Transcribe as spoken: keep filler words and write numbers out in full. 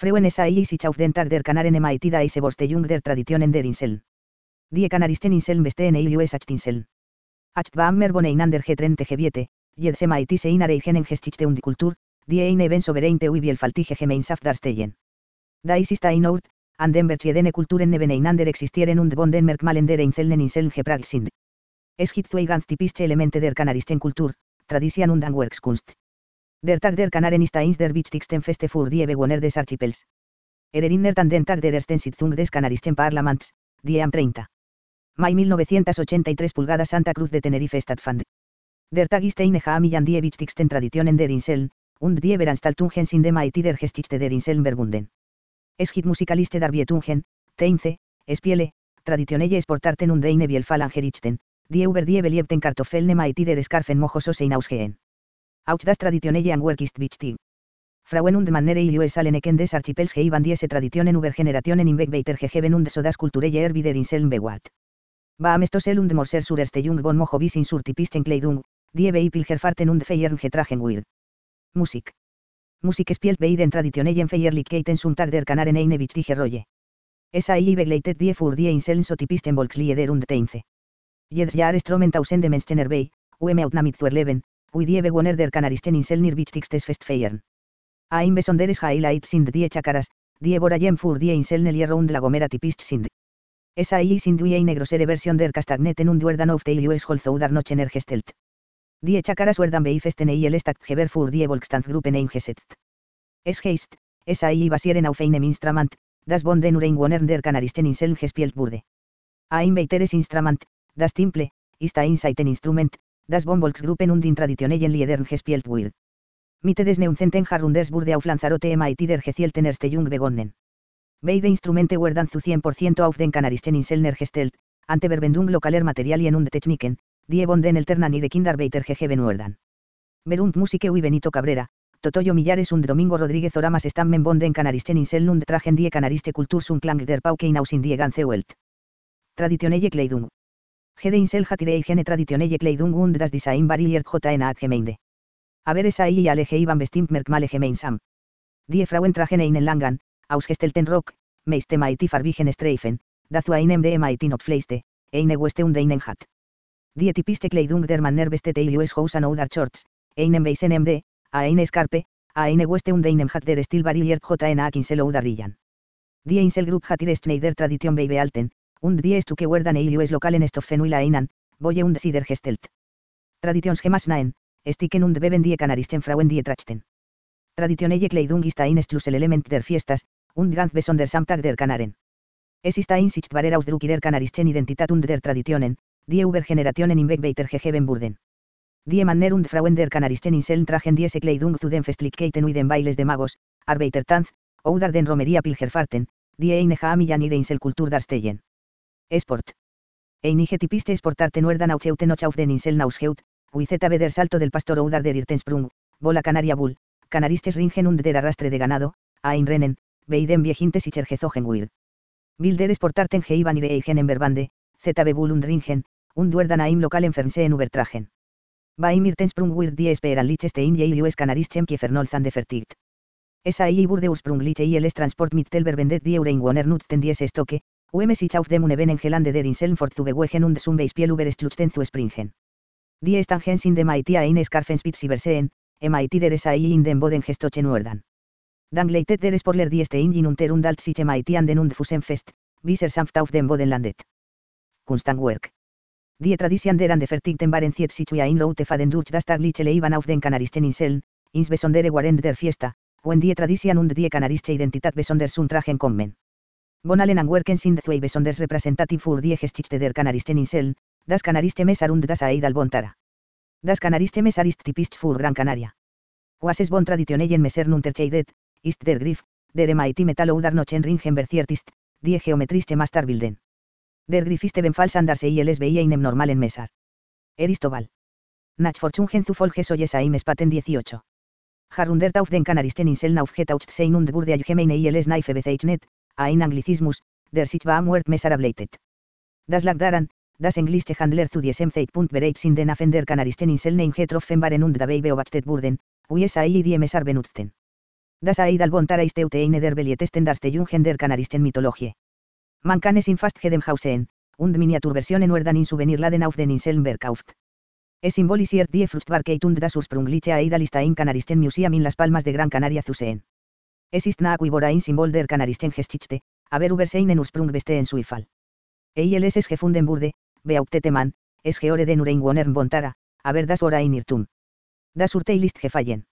Freuen es ahí sich auf den Tag der Kanaren emaitida eise Vorstellung der Traditionen der Inseln. Die Kanaristen Inseln bestehen eilius Achtinseln. Acht Bammer boneinander getrennte Gebiete, jed emaitise inare igenen Geschichte und Kultur, die eine ben sovereinte ui vielfältige Gemeinschaft darstellen. Da ist ein Ort, an dem verschiedene Kulturen nebeneinander existieren und von den Merkmalen der einzelnen Inseln geprägt sind. Es gibt zwei ganz typische Elemente der Kanaristenkultur, Tradition und Handwerkskunst. Der Tag der Kanaren ist eins der wichtigsten Feste für die Bewohner des Archipels. Er erinnert an den Tag der ersten Sitzung des Kanaristenparlaments, die am dreißigsten Mai mil novecientos ochenta y tres pulgada Santa Cruz de Tenerife stattfand. Der Tag ist eine an die wichtigsten Traditionen der Inseln, und die Veranstaltungen sind dem Haiti der Geschichte der Inseln verbunden. Es gibt musikaliste Darbietungen, Teinze, Spiele, Traditionelle Sportarten und eine Vielfalt Gerichten, die über die beliebten Kartoffeln Haiti der Skarfen mojosos hinausgehen. Auch das Traditionelle Handwerk ist wichtig. Frauen und Männer Ilius allen Eken des Archipels geiban diese Traditionen über Generationen hinweg weitergegeben und so das kulturelle Erbe der Inseln bewahrt. Beim Stosel und Morser sur Erstellung von Mojovis in sur typisten Kleidung, die bei Pilgerfahrten und Feiern getragen wird. Musik. Musik spielt bei den traditionellen Feierlichkeiten zum Tag der Kanaren eine wichtige Rolle. Es ahí begleitet die für die Inseln so typisten Volkslieder und Tänze. Jedes Jahr strömen tausende Menschen herbei, um outnamit zu erleben, wie die Bewohner der Kanaristen Inseln ihr wichtigstes Fest feiern. Ein besonderes Highlight sind die Chakaras, die Borallen für die Inseln el Hierro und La Gomera typist sind. Es ahí sind wie eine größere Version der Kastagneten und werden auf die Ilius Holzoudar Nochen hergestellt. Die Chakaras werden bei Festen el Stadtgeber für die Volkstanzgruppen eingesetzt. Es heißt, es ahí basieren auf einem Instrument, das von den Ureinwohnern der Kanaristen Inseln gespielt wurde. Ein weiteres Instrument, das Timple, ist ein Saiteninstrument, das von Volksgruppen und in traditionellen Liedern gespielt wird. Mitte des neunzehnten Jahrhunderts wurde auf Lanzarote im Haiti der gezielten Erstellung begonnen. Beide Instrumente werden zu cien por ciento auf den Kanaristen Inseln hergestellt, ante Verwendung lokaler Materialien und Techniken, die von den Eltern ihre Kinderarbeiter gegeben werden. Berund Musike y Benito Cabrera, Totoyo Millares und Domingo Rodríguez Oramas stammen von den Kanaristen Inseln und tragen die Kanariste Kultur zum Klang der Pauke hinaus in die ganze Welt. Traditionelle Kleidung. Jede Insel hat ihre eigene traditionelle Kleidung und das Design variiert in der Gemeinde. Aber es ahí alle geiban bestimmt Merkmale gemeinsam. Die Frauen tragen einen langen, ausgestellten Rock, meist Haiti farbigen Streifen, dazu einem de Haiti Opfleiste, eine Weste und einen Hat. Die typiste Kleidung der Männer besteht Ilius Housan oder Shorts, einem Weisen M D, a eine Scarpe, a eine Weste und einem Hat der Stil variiert in der Insel oder Rillan. Die Inselgruppe hat ihre Schneider Tradition bei behalten, und die Stücke werden Ilius lokalen Stoffen und Einan, Boje und Sider gestellt. Traditionsgemäß nahen, sticken und beben die Kanaristen Frauen die trachten. Traditionelle Kleidung ist ein Schlüsselelement der Fiestas, und ganz besonders am Tag der Kanaren. Es ist ein sichtbarer Ausdruck ihrer Kanaristen Identität und der Traditionen, die über Generationen hinweg weitergegeben wurden. Die Männer und Frauen der Kanaristen Inseln tragen diese Kleidung zu den Festlichkeiten und den Bailes de Magos, Arbeitertanz, oder den Romeria Pilgerfahrten, die einige amillan ihre Inselkultur darstellen. Sport. Einige typiste Sportarten werden auscheuten och auf den Inseln ausgeübt, wie zb der Salto del Pastor oder der Irtensprung, Bola Canaria Bull, Canaristes Ringen und der Arrastre de Ganado, Einrennen, Beiden Viejintes y Chergezogen wird. Bilder Sportarten geiban ihre eigenen Verbande, zb Bull und Ringen, und werden im lokalen Fernsehen übertragen. Beim Irtensprung wird die Speranlichstein Ilius Kanarischen Kiefernolzan vertiegt. Es ahí wurde ursprünglich il Transport mittel verwendet die Ureinwohner nutzten diese Stocke, um sich auf dem Unebenen-Gelände der Inseln fortzubewegen und zum Beispiel über Schluchten zu springen. Die Stangen sind dem Haiti ein Skarfenspitz übersehen, em Haiti der es ahí in den Boden gestochen werden. Dann gleitet der Sportler die Stein unter und als sich em Haiti an den und Fusen fest, bis er sanft auf dem Boden landet. Kunsthandwerk. Die Tradition der angefertigten waren ziet sich wie ein rote Faden durch das tagliche Leben auf den Kanaristen Inseln, insbesondere während der Fiesta, wenn die Tradition und die kanarische Identität besonders zum Tragen kommen. Von allen Handwerken sind zwei besonders repräsentativ für die Geschichte der Kanaristen Inseln, das Kanarische Mesar und das Aid al Bontara. Das Kanarische Mesar ist typisch für Gran Canaria. Was es von traditionellen Mesern unterscheidet, ist der Griff, der em Haiti Metal oder Nochen Ringen verziert ist, die geometrische Master bilden. Der Griff ist ebenfalls anders wie el bei einem normalen Mesar. Er ist oval. Nach Fortungen zu Folge soyes aim Spaten dieciocho. Jahrhundert auf den Kanaristen Inseln aufgetaucht sein und wurde allgemeine il Snaife bezeichnet, ein Anglicismus, der sich beim Wort Mesar ableitet. Das lag daran, das englische Handler zu diesem Zeitpunkt bereits in den Affen der Kanaristen Inseln eingetroffen waren und dabei beobachtet wurden, wie es ahí die Mesar benutzten. Das Aid al Bontara Isteuteine der Belietesten das Jungen der Kanaristen Mythologie. Man kann es im Fast Hedem Hausen, und Miniaturversionen werden in Souvenirladen auf den Inseln verkauft. Es symbolisiert die Fruchtbarkeit und das ursprüngliche Aid al Istaim Kanaristen Museum in Las Palmas de Gran Canaria zu sehen. Es ist nach wie vor ein Symbol der Kanaristen Geschichte, aber über seinen Ursprung bestehen Zweifel. Eil es es gefunden wurde, behauptete man, es geore den Ureinwohner Bontara, aber das ora in Irtum. Das Urteil ist gefallen.